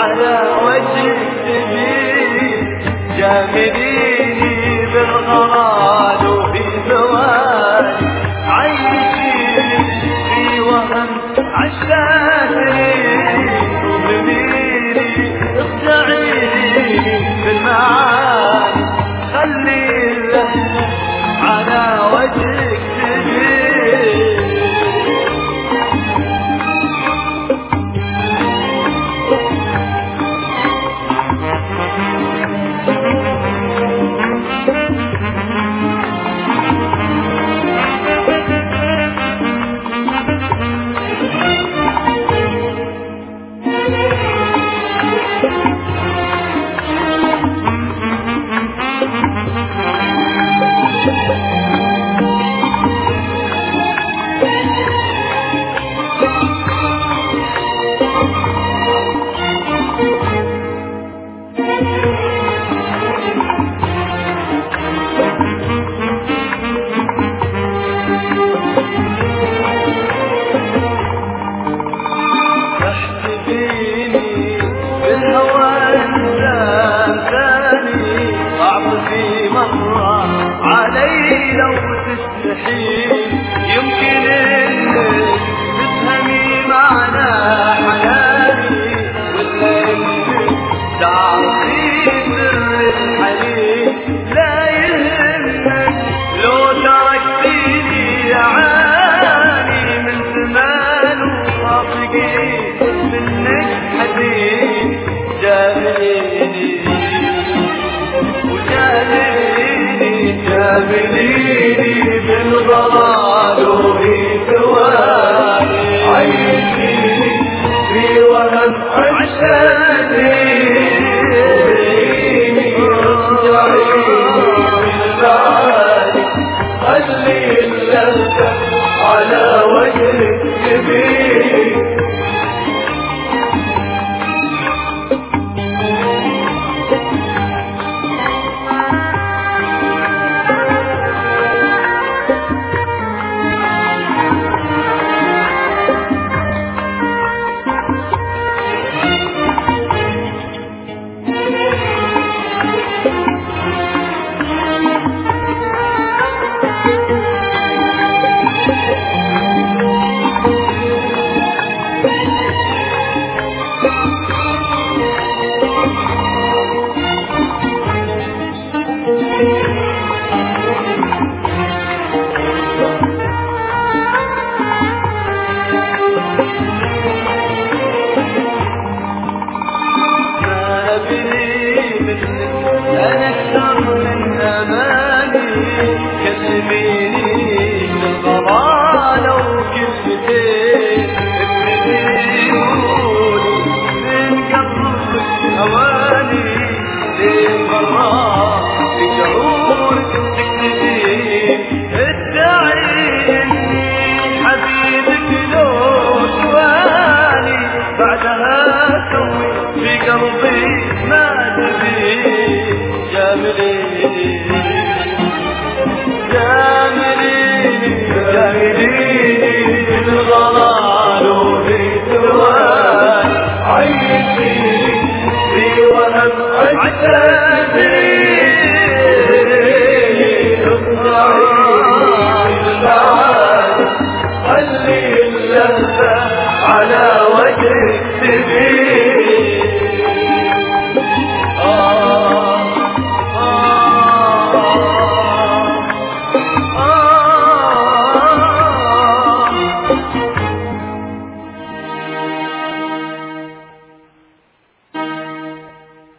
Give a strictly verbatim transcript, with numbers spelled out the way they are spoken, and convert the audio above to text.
على وجهك تبين جامليني بالغرال وفي ثواني عيشيني في وهم عشاتني ومنيني اخدعيني بالمعاني خلي اللهفة على وجهك تبين يمكن انك تفهمي معنى حناني ولا انك تعرفي سر الحنين لا يهمك لو تركتيني اعاني من زمان وواثقين منك حزين جامليني وجامليني جامليني بالضلال وفي ثواني عيشيني في وهم عشاني ارجعيني بالمعاني خلي اللهفة على وجهك تبين أنا أكثر من أماني كلميني بالغرال وكلمتين ابنتي قولي من قلبك هواني لين برا في شعورك تكتبين ادعي إني حبيبك لو سواني بعدها سوي في قلبي ما تبي جامليني جامليني جامليني بالغرال وفي ثواني عيشيني في وهم عشاني اخضعيني بالمعاني خلي اللهفة على وجهك تبين